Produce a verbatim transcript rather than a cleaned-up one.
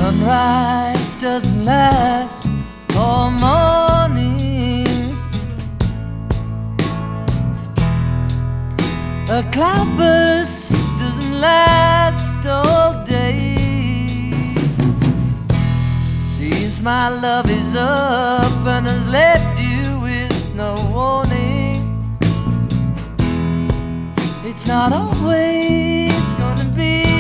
Sunrise doesn't last all morning. A cloudburst doesn't last all day. Seems my love is up and has left you with no warning. It's not always gonna be